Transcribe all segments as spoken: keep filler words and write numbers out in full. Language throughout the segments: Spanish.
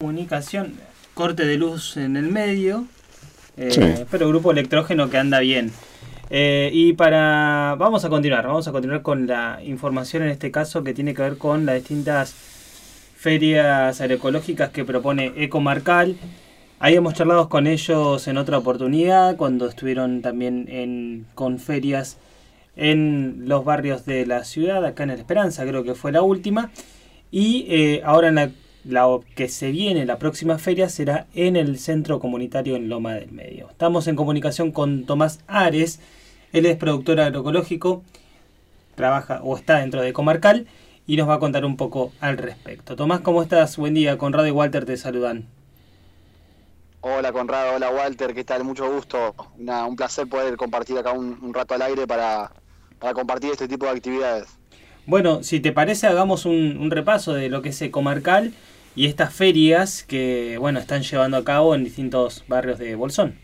Comunicación, corte de luz en el medio, eh, Sí. pero grupo electrógeno que anda bien. Eh, y para vamos a continuar, vamos a continuar con la información en este caso que tiene que ver con las distintas ferias agroecológicas que propone Ecomarcal. Ahí hemos charlado con ellos en otra oportunidad, cuando estuvieron también en, con ferias en los barrios de la ciudad, acá en La Esperanza, creo que fue la última. Y eh, ahora en la, la que se viene, la próxima feria, será en el Centro Comunitario en Loma del Medio. Estamos en comunicación con Tomás Ares, él es productor agroecológico, trabaja o está dentro de Ecomarcal y nos va a contar un poco al respecto. Tomás, ¿cómo estás? Buen día, Conrado y Walter te saludan. Hola Conrado, hola Walter, ¿qué tal? Mucho gusto. Una, un placer poder compartir acá un, un rato al aire para, para compartir este tipo de actividades. Bueno, si te parece, hagamos un, un repaso de lo que es Ecomarcal y estas ferias que, bueno, están llevando a cabo en distintos barrios de Bolsón.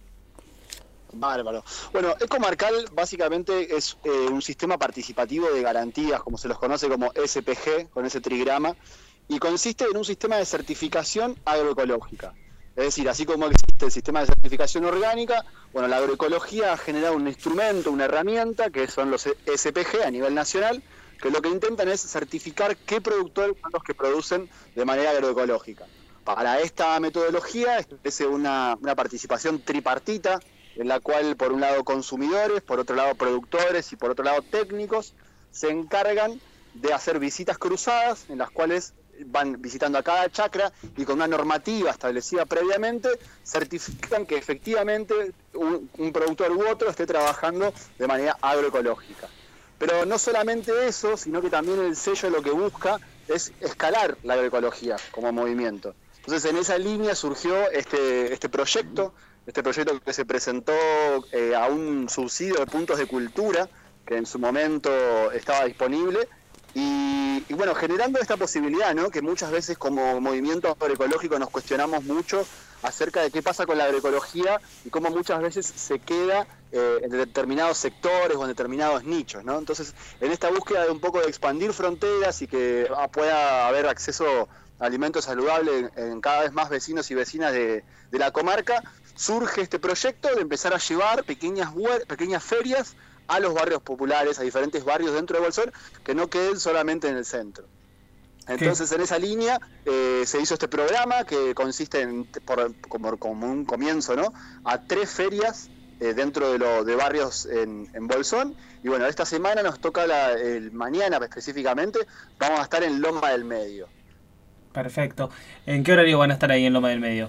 Bárbaro. Bueno, Ecomarcal básicamente es eh, un sistema participativo de garantías, como se los conoce como S P G, con ese trigrama, y consiste en un sistema de certificación agroecológica. Es decir, así como existe el sistema de certificación orgánica, bueno, la agroecología ha generado un instrumento, una herramienta, que son los S P G a nivel nacional, que lo que intentan es certificar qué productores son los que producen de manera agroecológica. Para esta metodología establece una, una participación tripartita, en la cual por un lado consumidores, por otro lado productores y por otro lado técnicos se encargan de hacer visitas cruzadas en las cuales van visitando a cada chacra y con una normativa establecida previamente certifican que efectivamente un, un productor u otro esté trabajando de manera agroecológica. Pero no solamente eso, sino que también el sello lo que busca es escalar la agroecología como movimiento. Entonces en esa línea surgió este, este proyecto, este proyecto que se presentó eh, a un subsidio de puntos de cultura que en su momento estaba disponible. Y, y bueno, generando esta posibilidad, ¿no? Que muchas veces como movimiento agroecológico nos cuestionamos mucho acerca de qué pasa con la agroecología y cómo muchas veces se queda eh, en determinados sectores o en determinados nichos, ¿no? Entonces, en esta búsqueda de un poco de expandir fronteras y que ah, pueda haber acceso a alimentos saludables en, en cada vez más vecinos y vecinas de, de la comarca, surge este proyecto de empezar a llevar pequeñas, pequeñas ferias a los barrios populares, a diferentes barrios dentro de Bolsón, que no queden solamente en el centro. Entonces, ¿qué? En esa línea eh, se hizo este programa que consiste en, por, como, como un comienzo, ¿no?, a tres ferias eh, dentro de, lo, de barrios en, en Bolsón. Y bueno, esta semana nos toca, la, el mañana específicamente, vamos a estar en Loma del Medio. Perfecto. ¿En qué horario van a estar ahí en Loma del Medio?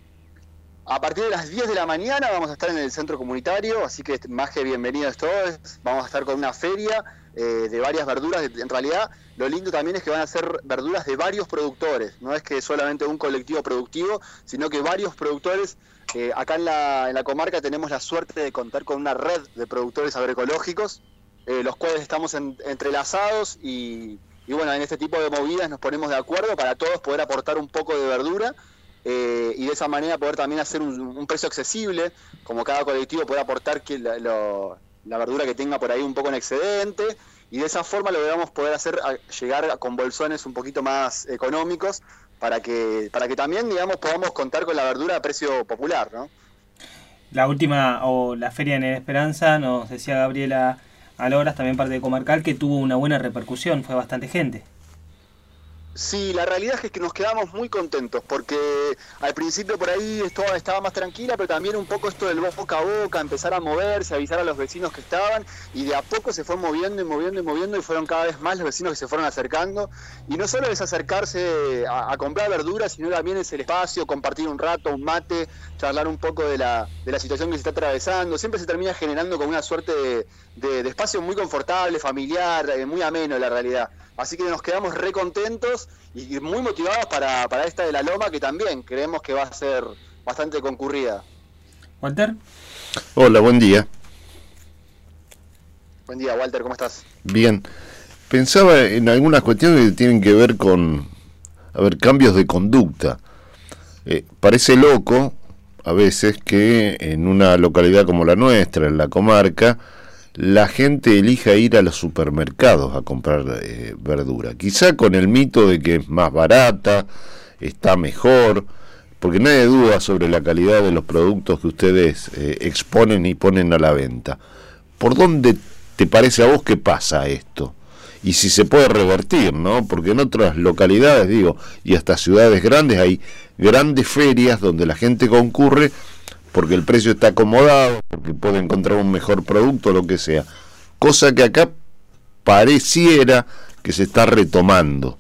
A partir de las diez de la mañana vamos a estar en el centro comunitario, así que más que bienvenidos todos. Vamos a estar con una feria eh, de varias verduras. En realidad, lo lindo también es que van a ser verduras de varios productores. No es que solamente un colectivo productivo, sino que varios productores. Eh, acá en la, en la comarca tenemos la suerte de contar con una red de productores agroecológicos, eh, los cuales estamos en, entrelazados y, y bueno, en este tipo de movidas nos ponemos de acuerdo para todos poder aportar un poco de verdura. Eh, y de esa manera poder también hacer un, un precio accesible, como cada colectivo puede aportar que la, lo, la verdura que tenga por ahí un poco en excedente, y de esa forma logramos poder hacer a, llegar a, con bolsones un poquito más económicos para que para que también, digamos, podamos contar con la verdura a precio popular, ¿no? La última, o la feria en Esperanza, nos decía Gabriela Aloras, también parte de Ecomarcal, que tuvo una buena repercusión, fue bastante gente. Sí, la realidad es que nos quedamos muy contentos porque al principio por ahí esto estaba más tranquila, pero también un poco esto del boca a boca, empezar a moverse, avisar a los vecinos que estaban, y de a poco se fue moviendo y moviendo y moviendo y fueron cada vez más los vecinos que se fueron acercando. Y no solo es acercarse a, a comprar verduras, sino también es el espacio, compartir un rato, un mate, charlar un poco de la, de la situación que se está atravesando. Siempre se termina generando como una suerte de, de, de espacio muy confortable, familiar, muy ameno la realidad. Así que nos quedamos re contentos y muy motivados para, para esta de la Loma, que también creemos que va a ser bastante concurrida. Walter. Hola, buen día. Buen día, Walter, ¿cómo estás? Bien. Pensaba en algunas cuestiones que tienen que ver con, a ver, cambios de conducta. Eh, parece loco, a veces, que en una localidad como la nuestra, en la comarca, la gente elija ir a los supermercados a comprar eh, verdura. Quizá con el mito de que es más barata, está mejor, porque nadie duda sobre la calidad de los productos que ustedes eh, exponen y ponen a la venta. ¿Por dónde te parece a vos que pasa esto? Y si se puede revertir, ¿no? Porque en otras localidades, digo, y hasta ciudades grandes, hay grandes ferias donde la gente concurre porque el precio está acomodado, porque puede encontrar un mejor producto, lo que sea. Cosa que acá pareciera que se está retomando.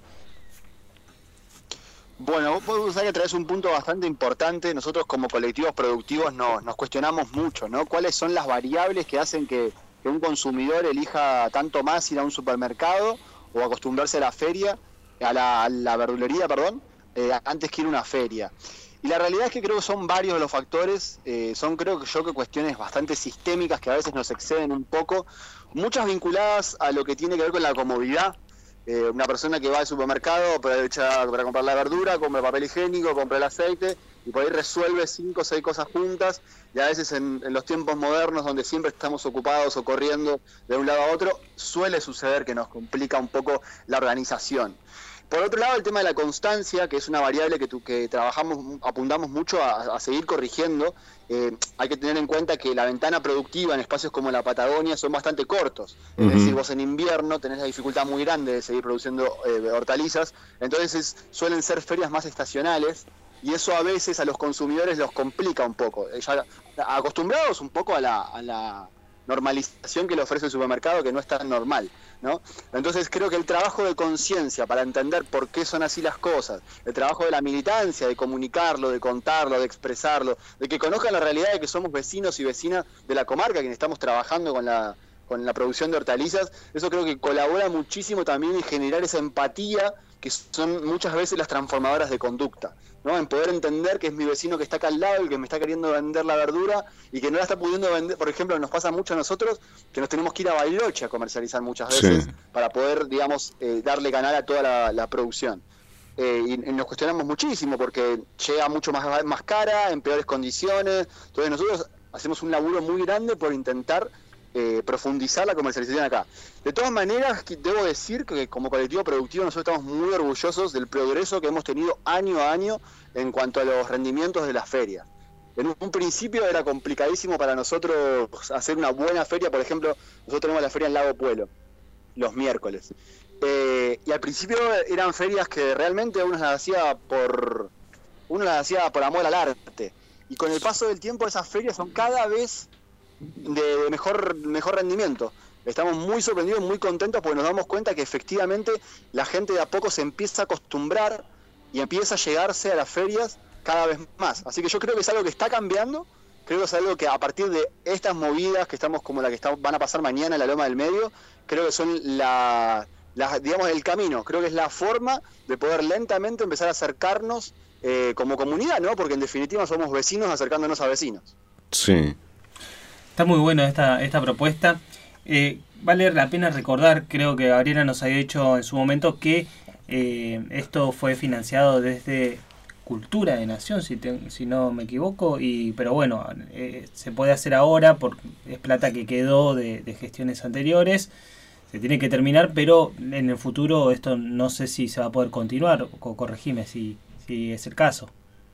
Bueno, vos podés usar que traes un punto bastante importante. Nosotros como colectivos productivos nos, nos cuestionamos mucho, ¿no? ¿Cuáles son las variables que hacen que, que un consumidor elija tanto más ir a un supermercado o acostumbrarse a la feria, a la, a la verdulería, perdón, eh, antes que ir a una feria? Y la realidad es que creo que son varios los factores, eh, son creo que yo que cuestiones bastante sistémicas que a veces nos exceden un poco, muchas vinculadas a lo que tiene que ver con la comodidad. Eh, una persona que va al supermercado aprovecha para comprar la verdura, compra el papel higiénico, compra el aceite y por ahí resuelve cinco o seis cosas juntas, y a veces en, en los tiempos modernos donde siempre estamos ocupados o corriendo de un lado a otro, suele suceder que nos complica un poco la organización. Por otro lado, el tema de la constancia, que es una variable que, tu, que trabajamos, apuntamos mucho a, a seguir corrigiendo. Eh, hay que tener en cuenta que la ventana productiva en espacios como la Patagonia son bastante cortos. Uh-huh. Es decir, vos en invierno tenés la dificultad muy grande de seguir produciendo eh, hortalizas, entonces suelen ser ferias más estacionales, y eso a veces a los consumidores los complica un poco. Ya acostumbrados un poco a la... A la normalización que le ofrece el supermercado, que no es tan normal, ¿no? Entonces creo que el trabajo de conciencia para entender por qué son así las cosas, el trabajo de la militancia, de comunicarlo, de contarlo, de expresarlo, de que conozcan la realidad de que somos vecinos y vecinas de la comarca, quienes estamos trabajando con la, con la producción de hortalizas, eso creo que colabora muchísimo también en generar esa empatía que son muchas veces las transformadoras de conducta, ¿no? En poder entender que es mi vecino que está acá al lado, el que me está queriendo vender la verdura y que no la está pudiendo vender. Por ejemplo, nos pasa mucho a nosotros que nos tenemos que ir a Bariloche a comercializar muchas veces, sí, para poder, digamos, eh, darle canal a toda la, la producción. Eh, y, y nos cuestionamos muchísimo porque llega mucho más, más cara, en peores condiciones. Entonces nosotros hacemos un laburo muy grande por intentar Eh, profundizar la comercialización acá. De todas maneras, debo decir que como colectivo productivo nosotros estamos muy orgullosos del progreso que hemos tenido año a año en cuanto a los rendimientos de las ferias. En un, un principio era complicadísimo para nosotros hacer una buena feria. Por ejemplo, nosotros tenemos la feria en Lago Puelo los miércoles, eh, y al principio eran ferias que realmente uno las hacía por uno las hacía por amor al arte, y con el paso del tiempo esas ferias son cada vez de mejor, mejor rendimiento. Estamos muy sorprendidos, muy contentos porque nos damos cuenta que efectivamente la gente de a poco se empieza a acostumbrar y empieza a llegarse a las ferias cada vez más. Así que yo creo que es algo que está cambiando, creo que es algo que a partir de estas movidas que estamos como la que está, van a pasar mañana en la Loma del Medio, creo que son la, la, digamos, el camino, creo que es la forma de poder lentamente empezar a acercarnos eh, como comunidad, ¿no? Porque en definitiva somos vecinos acercándonos a vecinos. Sí. Está muy buena esta, esta propuesta. Eh, vale la pena recordar, creo que Gabriela nos había dicho en su momento que eh, esto fue financiado desde Cultura de Nación, si, te, si no me equivoco, y pero bueno, eh, se puede hacer ahora, porque es plata que quedó de, de gestiones anteriores, se tiene que terminar, pero en el futuro esto no sé si se va a poder continuar, o corregime si, si es el caso.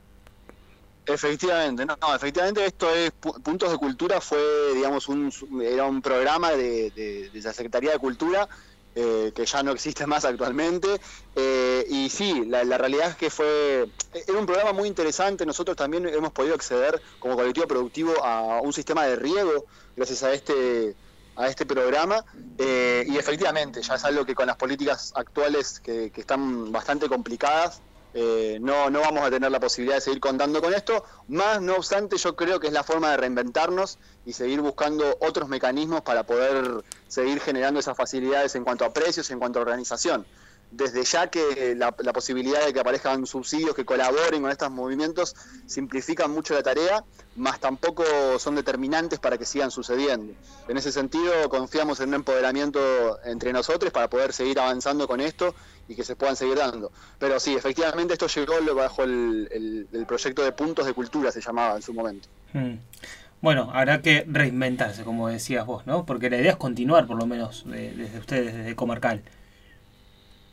Efectivamente, no, no, efectivamente esto es Puntos de Cultura, fue, digamos, un era un programa de, de, de la Secretaría de Cultura eh, que ya no existe más actualmente, eh, y sí, la, la realidad es que fue era un programa muy interesante. Nosotros también hemos podido acceder como colectivo productivo a un sistema de riego gracias a este a este programa, eh, y efectivamente ya es algo que con las políticas actuales que, que están bastante complicadas, Eh, no, no vamos a tener la posibilidad de seguir contando con esto. Más no obstante, yo creo que es la forma de reinventarnos y seguir buscando otros mecanismos para poder seguir generando esas facilidades en cuanto a precios, en cuanto a organización. Desde ya que la, la posibilidad de que aparezcan subsidios que colaboren con estos movimientos simplifican mucho la tarea, más tampoco son determinantes para que sigan sucediendo. En ese sentido, confiamos en un empoderamiento entre nosotros para poder seguir avanzando con esto y que se puedan seguir dando. Pero sí, efectivamente esto llegó bajo el, el, el proyecto de Puntos de Cultura, se llamaba en su momento. Hmm. Bueno, habrá que reinventarse, como decías vos, ¿no? Porque la idea es continuar, por lo menos, de, desde ustedes, desde Comarcal.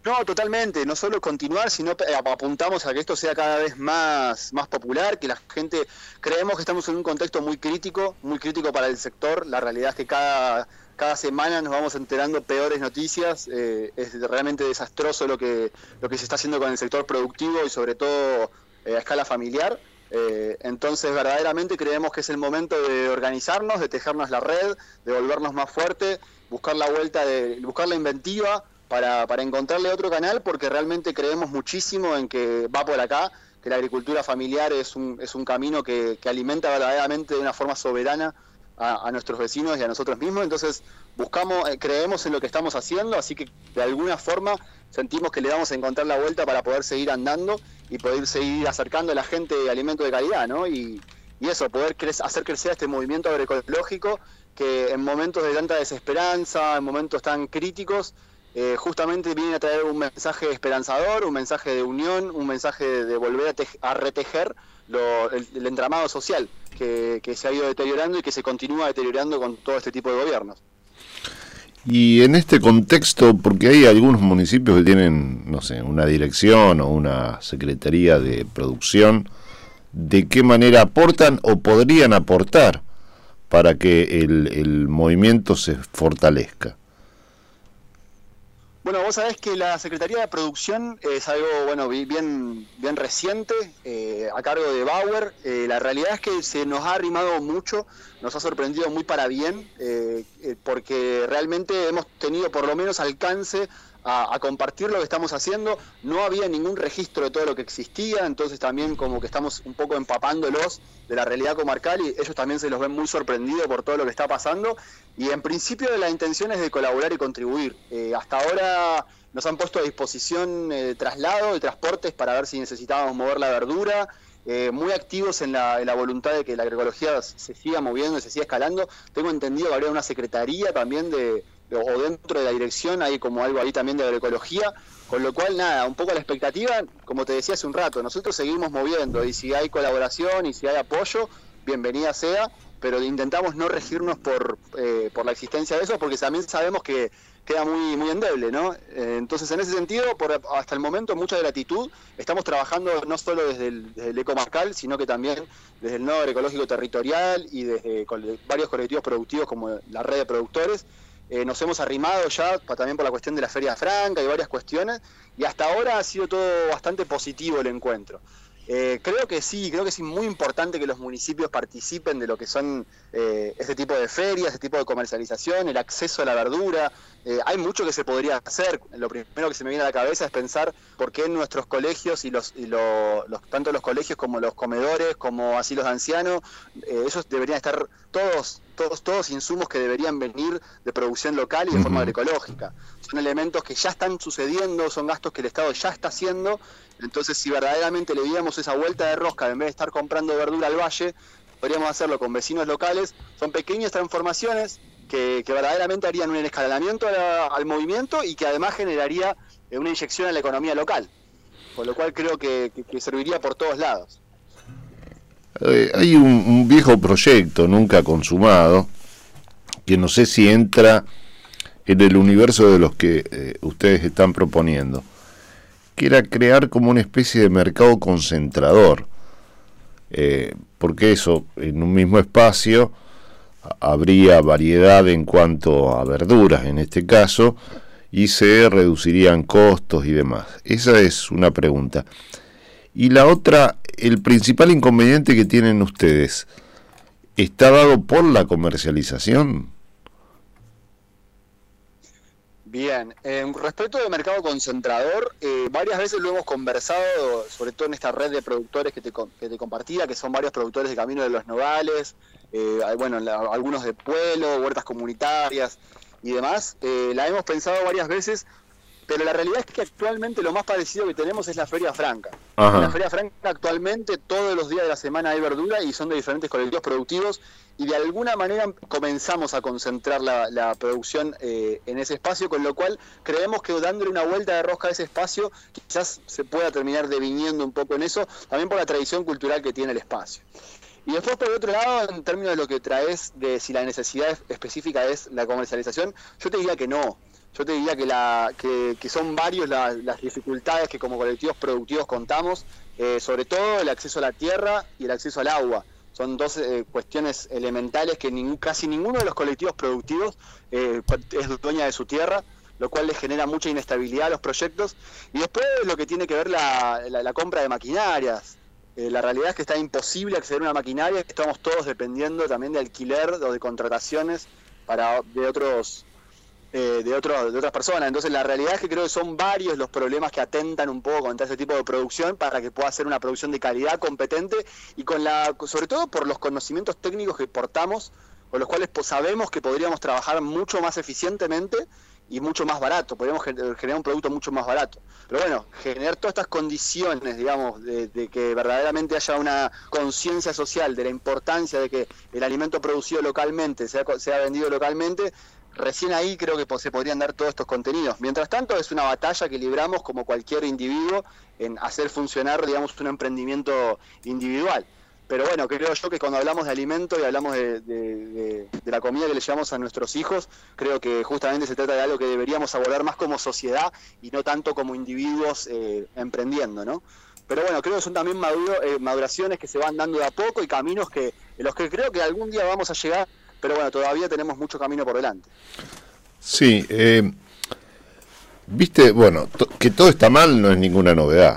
No, totalmente, no solo continuar, sino apuntamos a que esto sea cada vez más, más popular, que la gente, creemos que estamos en un contexto muy crítico, muy crítico para el sector, la realidad es que cada, cada semana nos vamos enterando peores noticias, eh, es realmente desastroso lo que, lo que se está haciendo con el sector productivo y sobre todo eh, a escala familiar. Eh, entonces verdaderamente creemos que es el momento de organizarnos, de tejernos la red, de volvernos más fuerte, buscar la vuelta, de buscar la inventiva para, para encontrarle otro canal, porque realmente creemos muchísimo en que va por acá, que la agricultura familiar es un, es un camino que, que alimenta verdaderamente de una forma soberana a, a nuestros vecinos y a nosotros mismos. Entonces buscamos, eh, creemos en lo que estamos haciendo, así que de alguna forma sentimos que le vamos a encontrar la vuelta para poder seguir andando y poder seguir acercando a la gente alimentos de calidad, ¿no? Y, y eso, poder cre- hacer crecer este movimiento agroecológico que en momentos de tanta desesperanza, en momentos tan críticos, eh, justamente viene a traer un mensaje esperanzador, un mensaje de unión, un mensaje de, de volver a, tej- a retejer lo, el, el entramado social que, que se ha ido deteriorando y que se continúa deteriorando con todo este tipo de gobiernos. Y en este contexto, porque hay algunos municipios que tienen, no sé, una dirección o una secretaría de producción, ¿de qué manera aportan o podrían aportar para que el, el movimiento se fortalezca? Bueno, vos sabés que la Secretaría de Producción es algo, bueno, bien, bien reciente, eh, a cargo de Bauer. Eh, la realidad es que se nos ha arrimado mucho, nos ha sorprendido muy para bien, eh, eh, porque realmente hemos tenido por lo menos alcance a, a compartir lo que estamos haciendo. No había ningún registro de todo lo que existía, entonces también como que estamos un poco empapándolos de la realidad comarcal y ellos también se los ven muy sorprendidos por todo lo que está pasando. Y en principio la intención es de colaborar y contribuir. Eh, hasta ahora nos han puesto a disposición eh, traslado y transportes para ver si necesitábamos mover la verdura. Eh, muy activos en la, en la voluntad de que la agroecología se siga moviendo, se siga escalando. Tengo entendido que habría una secretaría también de, de, o dentro de la dirección hay como algo ahí también de agroecología, con lo cual nada, un poco la expectativa, como te decía hace un rato, nosotros seguimos moviendo y si hay colaboración y si hay apoyo, bienvenida sea, pero intentamos no regirnos por, eh, por la existencia de eso, porque también sabemos que queda muy muy endeble, ¿no? Eh, entonces, en ese sentido, por hasta el momento, mucha gratitud. Estamos trabajando no solo desde el, desde el ecomarcal, sino que también desde el nodo agroecológico territorial y desde cole, varios colectivos productivos como la red de productores. Eh, nos hemos arrimado ya pa, también por la cuestión de la Feria Franca y varias cuestiones, y hasta ahora ha sido todo bastante positivo el encuentro. Eh, creo que sí, creo que es muy importante que los municipios participen de lo que son eh, este tipo de ferias, este tipo de comercialización, el acceso a la verdura. Eh, hay mucho que se podría hacer. Lo primero que se me viene a la cabeza es pensar por qué en nuestros colegios y los, y lo, los tanto los colegios como los comedores, como asilos de ancianos, eh, esos deberían estar todos, todos, todos insumos que deberían venir de producción local y de uh-huh. forma agroecológica. Son elementos que ya están sucediendo, son gastos que el Estado ya está haciendo. Entonces, si verdaderamente le diéramos esa vuelta de rosca, en vez de estar comprando verdura al valle, podríamos hacerlo con vecinos locales. Son pequeñas transformaciones que, que verdaderamente harían un escalonamiento a, al movimiento y que además generaría una inyección a la economía local. Con lo cual creo que, que, que serviría por todos lados. Eh, hay un, un viejo proyecto nunca consumado, que no sé si entra en el universo de los que eh, ustedes están proponiendo, que era crear como una especie de mercado concentrador, eh, porque eso, en un mismo espacio habría variedad en cuanto a verduras en este caso, y se reducirían costos y demás. Esa es una pregunta. Y la otra, el principal inconveniente que tienen ustedes, ¿está dado por la comercialización? Bien, eh, respecto del mercado concentrador, eh, varias veces lo hemos conversado, sobre todo en esta red de productores que te, que te compartía, que son varios productores de Camino de los Nogales, eh, bueno, la, algunos de Pueblo, huertas comunitarias y demás. Eh, la hemos pensado varias veces, pero la realidad es que actualmente lo más parecido que tenemos es la Feria Franca. Ajá. En la Feria Franca actualmente todos los días de la semana hay verdura y son de diferentes colectivos productivos y de alguna manera comenzamos a concentrar la, la producción eh, en ese espacio, con lo cual creemos que dándole una vuelta de rosca a ese espacio quizás se pueda terminar deviniendo un poco en eso, también por la tradición cultural que tiene el espacio. Y después, por el otro lado, en términos de lo que traes, de si la necesidad específica es la comercialización, yo te diría que no. yo te diría que, la, que, que son varios la, las dificultades que como colectivos productivos contamos, eh, sobre todo el acceso a la tierra y el acceso al agua. Son dos eh, cuestiones elementales que ningún, casi ninguno de los colectivos productivos eh, es dueña de su tierra, lo cual les genera mucha inestabilidad a los proyectos. Y después lo que tiene que ver la, la, la compra de maquinarias. Eh, la realidad es que está imposible acceder a una maquinaria, estamos todos dependiendo también de alquiler o de contrataciones para de otros eh, de otros de otras personas. Entonces la realidad es que creo que son varios los problemas que atentan un poco contra ese tipo de producción para que pueda ser una producción de calidad, competente y con la sobre todo por los conocimientos técnicos que portamos, con los cuales pues, sabemos que podríamos trabajar mucho más eficientemente y mucho más barato, podríamos generar un producto mucho más barato. Pero bueno, generar todas estas condiciones, digamos, de, de que verdaderamente haya una conciencia social de la importancia de que el alimento producido localmente sea, sea vendido localmente, recién ahí creo que se podrían dar todos estos contenidos. Mientras tanto, es una batalla que libramos como cualquier individuo en hacer funcionar, digamos, un emprendimiento individual. Pero bueno, creo yo que cuando hablamos de alimento y hablamos de, de, de, de la comida que le llevamos a nuestros hijos, creo que justamente se trata de algo que deberíamos abordar más como sociedad y no tanto como individuos eh, emprendiendo, ¿no? Pero bueno, creo que son también maduro, eh, maduraciones que se van dando de a poco y caminos que en los que creo que algún día vamos a llegar, pero bueno, todavía tenemos mucho camino por delante. Sí, eh, viste, bueno, to- que todo está mal no es ninguna novedad.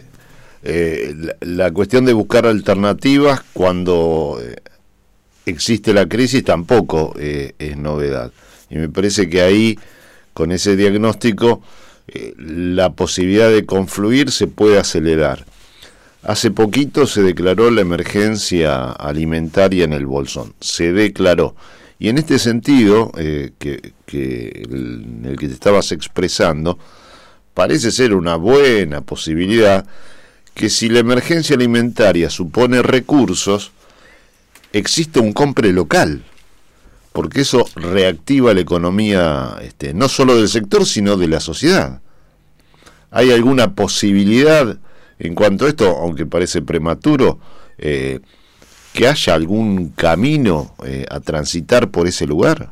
Eh, la, la cuestión de buscar alternativas cuando eh, existe la crisis tampoco eh, es novedad. Y me parece que ahí, con ese diagnóstico, eh, la posibilidad de confluir se puede acelerar. Hace poquito se declaró la emergencia alimentaria en el Bolsón. Se declaró. Y en este sentido, eh, que, que el, en el que te estabas expresando, parece ser una buena posibilidad que si la emergencia alimentaria supone recursos, existe un compre local, porque eso reactiva la economía, este, no solo del sector, sino de la sociedad. ¿Hay alguna posibilidad en cuanto a esto, aunque parece prematuro, eh, que haya algún camino eh, a transitar por ese lugar?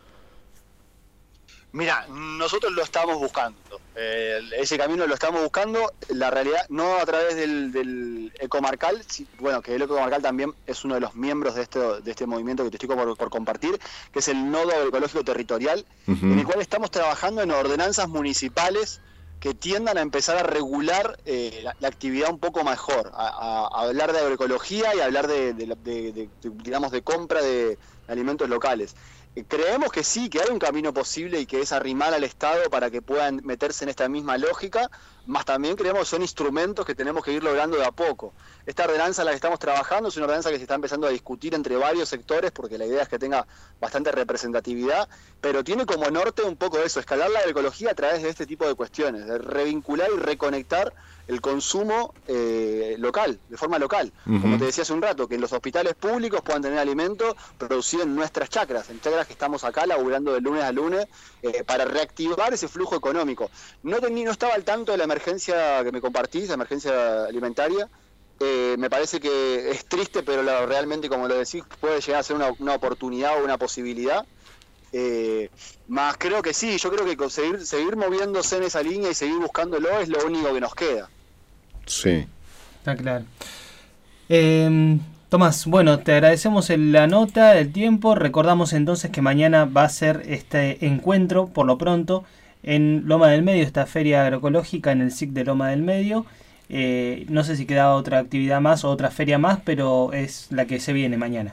Mira, nosotros lo estamos buscando. Eh, ese camino lo estamos buscando. La realidad, no a través del, del Ecomarcal, sí, bueno, que el Ecomarcal también es uno de los miembros de este, de este movimiento que te estoy por, por compartir, que es el Nodo Agroecológico Territorial, uh-huh. en el cual estamos trabajando en ordenanzas municipales que tiendan a empezar a regular eh, la, la actividad un poco mejor, a, a, a hablar de agroecología y a hablar de, de, de, de, de digamos, de compra de alimentos locales. Creemos que sí, que hay un camino posible y que es arrimar al Estado para que puedan meterse en esta misma lógica, más también creemos que son instrumentos que tenemos que ir logrando de a poco. Esta ordenanza en la que estamos trabajando es una ordenanza que se está empezando a discutir entre varios sectores porque la idea es que tenga bastante representatividad, pero tiene como norte un poco eso, escalar la agroecología a través de este tipo de cuestiones, de revincular y reconectar el consumo eh, local, de forma local. Uh-huh. Como te decía hace un rato, que en los hospitales públicos puedan tener alimento producido en nuestras chacras, en chacras que estamos acá laburando de lunes a lunes eh, para reactivar ese flujo económico. No, ten, no estaba al tanto de la emergencia que me compartís, la emergencia alimentaria. Eh, me parece que es triste, pero la, realmente, como lo decís, puede llegar a ser una, una oportunidad o una posibilidad. Eh, más creo que sí, yo creo que seguir, seguir moviéndose en esa línea y seguir buscándolo es lo único que nos queda. Sí. Está claro. Eh, Tomás, bueno, te agradecemos la nota, el tiempo. Recordamos entonces que mañana va a ser este encuentro, por lo pronto, en Loma del Medio, esta feria agroecológica en el S I C de Loma del Medio. Eh, no sé si queda otra actividad más o otra feria más, pero es la que se viene mañana.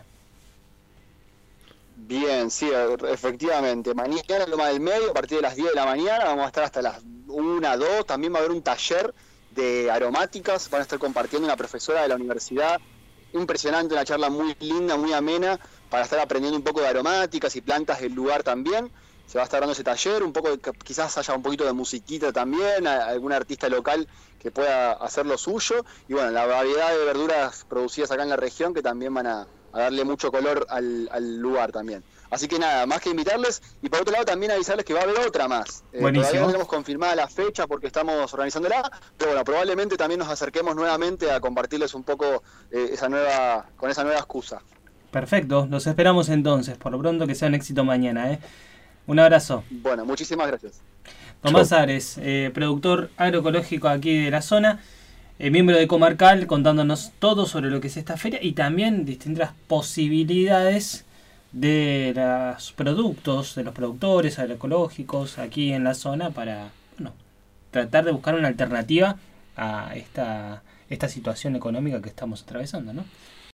Bien, sí, efectivamente. Mañana en Loma del Medio, a partir de las diez de la mañana, vamos a estar hasta las una, dos. También va a haber un taller de aromáticas, van a estar compartiendo una profesora de la universidad. Impresionante, una charla muy linda, muy amena, para estar aprendiendo un poco de aromáticas y plantas del lugar también. Se va a estar dando ese taller, un poco, quizás haya un poquito de musiquita también, algún artista local que pueda hacer lo suyo. Y bueno, la variedad de verduras producidas acá en la región que también van a, a darle mucho color al, al lugar también. Así que nada, más que invitarles, y por otro lado también avisarles que va a haber otra más. Eh, todavía no tenemos confirmada la fecha porque estamos organizándola, pero bueno, probablemente también nos acerquemos nuevamente a compartirles un poco eh, esa nueva, con esa nueva excusa. Perfecto, los esperamos entonces, por lo pronto que sea un éxito mañana, ¿eh? Un abrazo. Bueno, muchísimas gracias. Tomás Ares, eh, productor agroecológico aquí de la zona, eh, miembro de Comarcal, contándonos todo sobre lo que es esta feria y también distintas posibilidades de los productos, de los productores agroecológicos aquí en la zona para, bueno, tratar de buscar una alternativa a esta, esta situación económica que estamos atravesando, ¿no?